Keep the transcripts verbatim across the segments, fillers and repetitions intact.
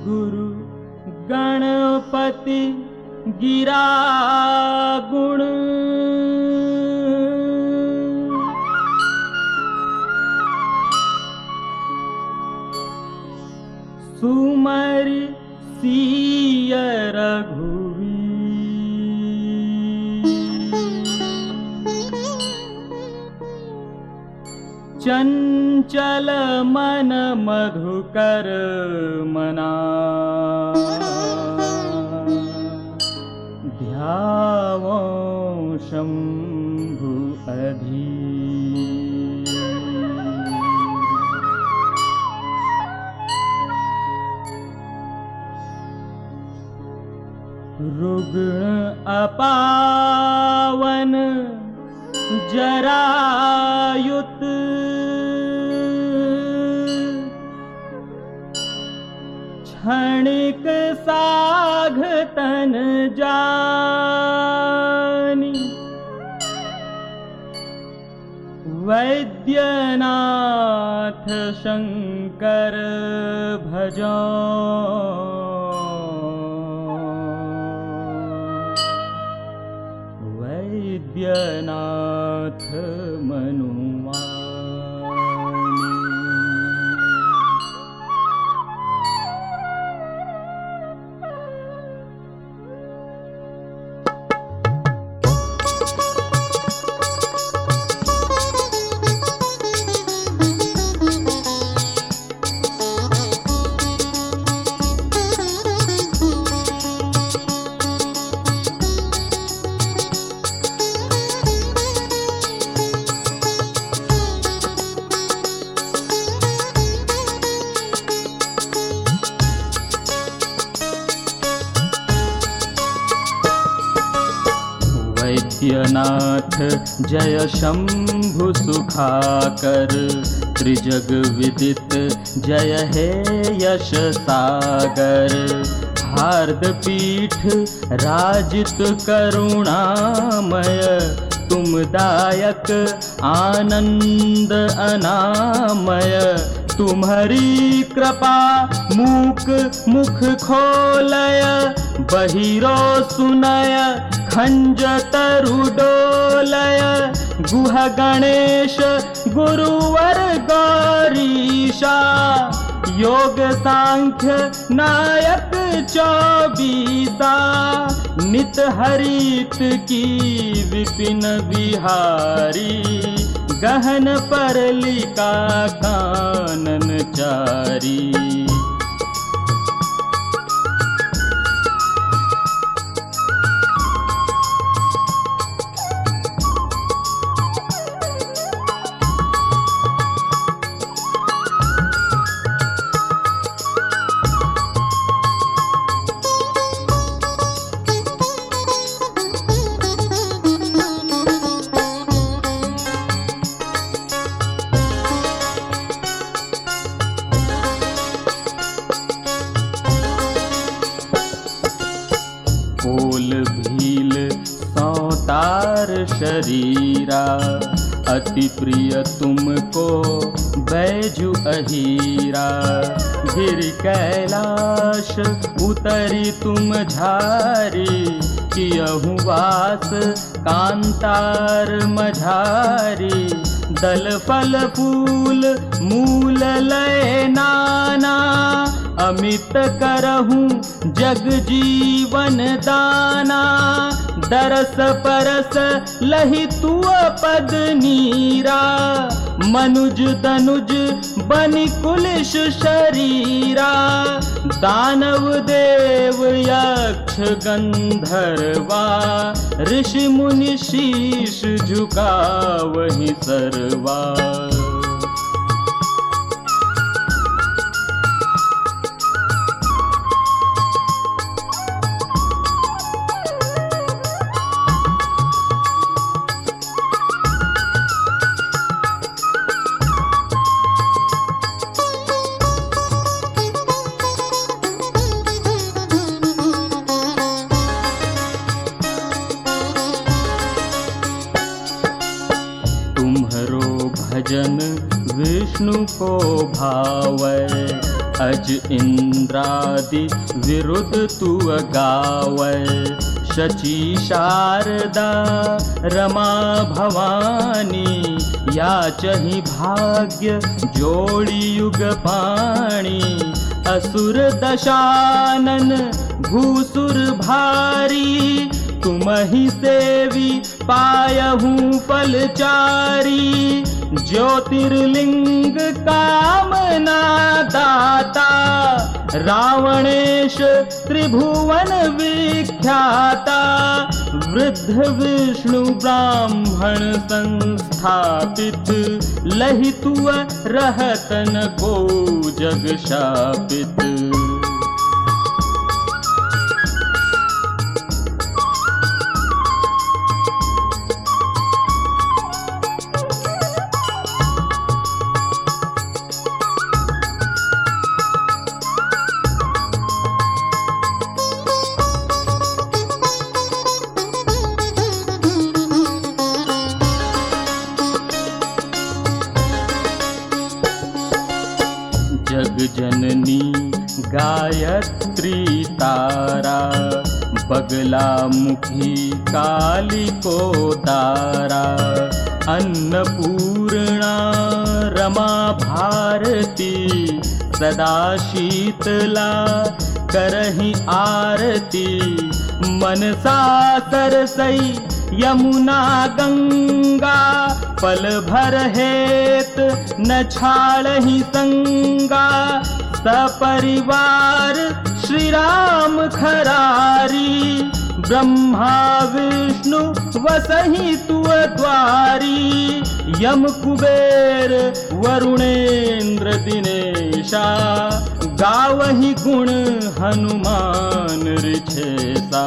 गुरु गणपति गिरा गुण, सुमरि सिय रघुवीर। चंचल मन मधुकर मना, ध्यावो शंभु अधीर। रुग्ण अपावन जरायुत, क्षणिक साघतन जानी, वैद्यनाथ शंकर भजो। वैद्यनाथ मनुआ वैद्यनाथ जय शंभु सुखाकर, त्रिजग विदित जय हे यश सागर। हार्द पीठ राजित करुणामय, तुम दायक आनंद अनामय। तुम्हारी कृपा मूक मुख खोलय, बहिरो सुनय खंज तरुडोलय। गुह गणेश गुरुवर गौरीशा, योग सांख्य नायक चौबीसा। नित हरित की विपिन बिहारी, गहन परलिका कानन चारी। ओल भील सौतार शरीरा, अति प्रिय तुमको बैजु अहीरा। गिर कैलाश उतरी तुम झारी, कियहु वास कांतार मझारी। दल फल फूल मूल लय नाना, अमित करहूँ जग जीवन दाना। दरस परस लहि तुअ पद नीरा, मनुज तनुज बनि कुलिश शरीरा। दानव देव यक्ष गंधर्वा, ऋषि मुनि शीश झुकावहि सर्वा। भजन विष्णु को भावै, अज इंद्रादि विरुद्ध तू गावै, शची शारदा रमा भवानी, या चही भाग्य जोड़ी युग पाणी। असुर दशानन भूसुर भारी, तुमहि सेवी पायहूँ फलचारी। ज्योतिर्लिंग कामना दाता, रावणेश त्रिभुवन विख्याता। वृद्ध विष्णु ब्राह्मण संस्थापित, लहि तुअ रहतन को जग शापित। जग जननी गायत्री तारा, बगला मुखी काली को तारा। अन्नपूर्णा रमा भारती, सदा शीतला करहि आरती। मनसा सरसई यमुना गंगा, पल भर हेत न छाड़हि संगा। सपरिवार श्री राम खरारी, ब्रह्मा विष्णु वसहि तुअ द्वारी। यम कुबेर वरुणेन्द्र दिनेशा, गावहि गुण हनुमान रिछेसा।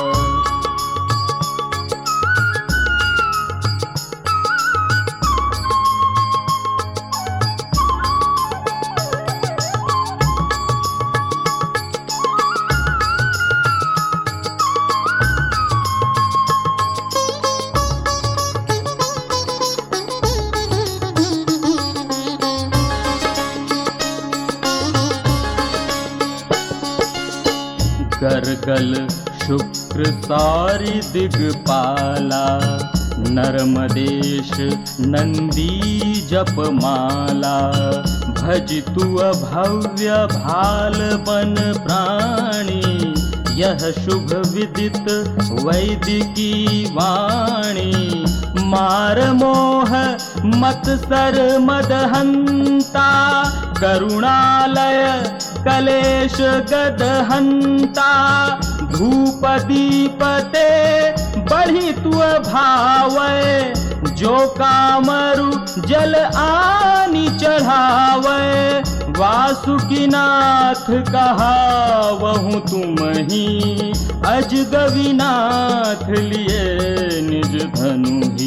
गर्गल शुक्र सारी दिगपाला, नर्मदेश नंदी जपमाला। भज तुअ भव्य भाल बन प्राणी, यह शुभ विदित वैदिकी वाणी। मार मोह मत सर मदहंता, करुणालय कलेश गदहंता। धूप दीपते बढ़ी तुअ भावै, जो कामरु जल आनि चढ़ावै। वासुकीनाथ कहावहु तुमहि, अज गविनाथ लिए निज धनु ही।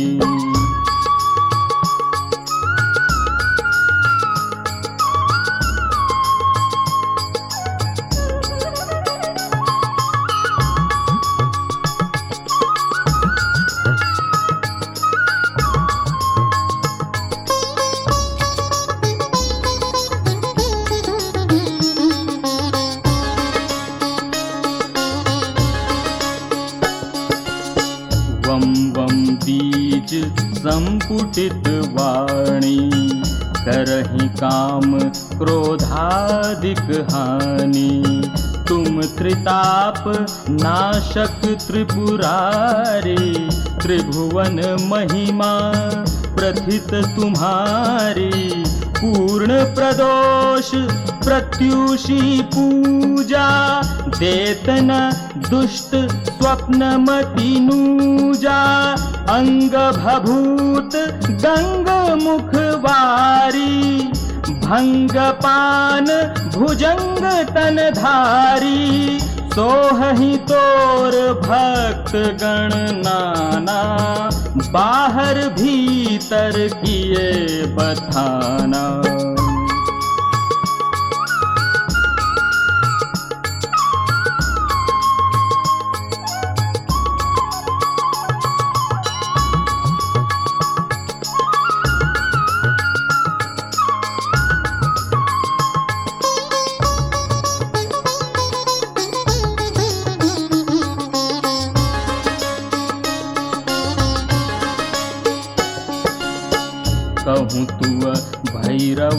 वम वम बीज संपुटित वाणी, करहि काम क्रोधादिक हानि। तुम त्रिताप नाशक त्रिपुरारी, त्रिभुवन महिमा प्रथित तुम्हारी। पूर्ण प्रदोष प्रत्युषी पूजा, देतन दुष्ट स्वप्न मति नूजा। अंग भभूत गंग मुखवारी, भंग पान भुजंग तनधारी। सोहहि तोर भक्त गण नाना, बाहर भीतर किए बथाना।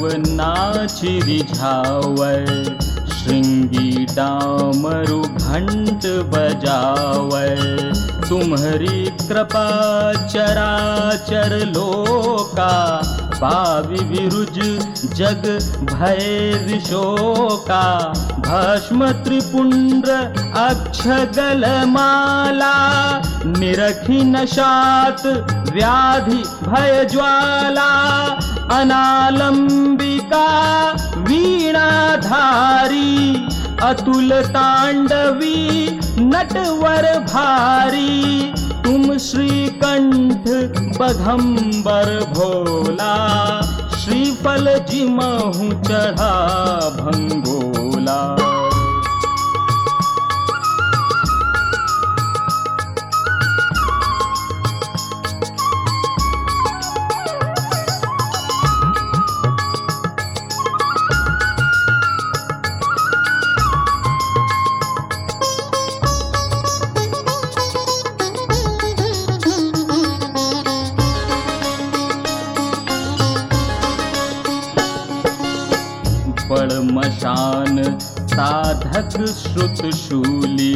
नाचि रिझावै, श्रृंगी डामरु घंट बजावै। तुम्हारी कृपा चराचर लोका, पावि विरुज जग भय विशोका। भस्म त्रिपुंड्र अक्षगल माला, निरखि नशात व्याधि भय ज्वाला। अनालंबिका वीणाधारी, अतुल तांडवी नटवर भारी। तुम श्रीकंठ बघंबर भोला, श्रीफल जिमहु चढ़ा भंगोला। मशान साधक श्रुत शूली,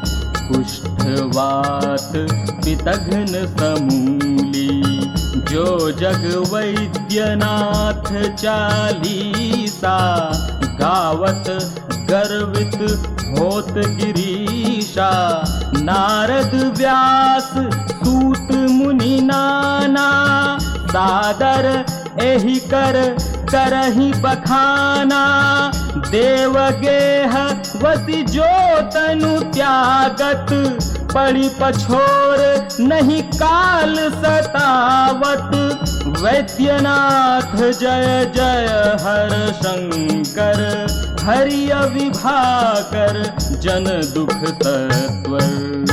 कुष्ठवात पितघ्न समूली। जो जग वैद्यनाथ चालीसा, गावत गर्वित होत गिरीशा। नारद व्यास सूत मुनि नाना, सादर एहि कर करहि बखाना। देव गेह वसि जो तनु त्यागत, पड़ी पछोर नहीं काल सतावत। वैद्यनाथ जय जय हर शंकर, हरि अविभाकर जन दुख सत्वर।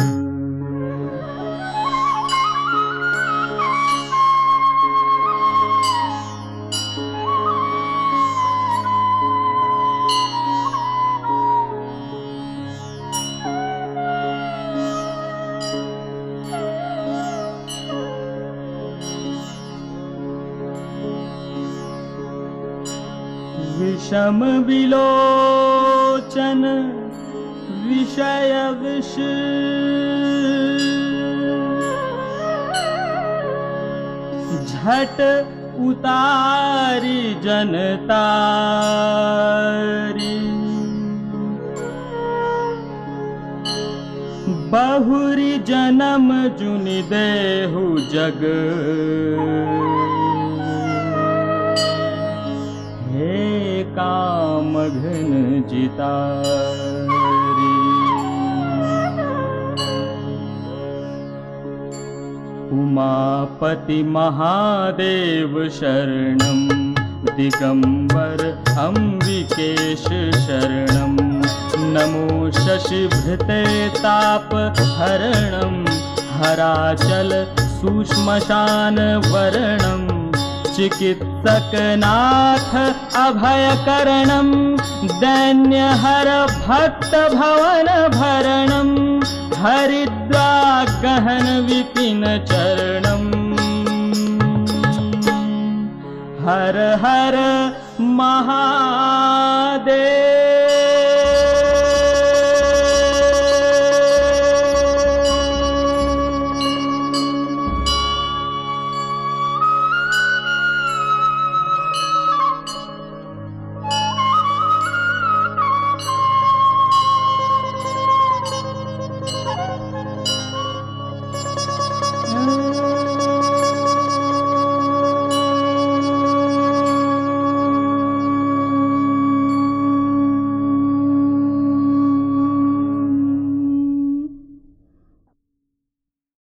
विषम विलोचन विषय विष, झट उतारी जनतारी। बहुरी जन्म जुनि देहु जग, काम घन जितारी। उमापति महादेव शरणं, दिगंबर अंबिकेश शरणं। नमो शशिभृते ताप हरणं, हराचल सूक्ष्मशान वर्णं। चिकित्सकनाथ अभयकरणं, दैन्यहर भक्त भवन भरणं। हरिद्वार गहन विपिन चरणं, हर हर महादेव।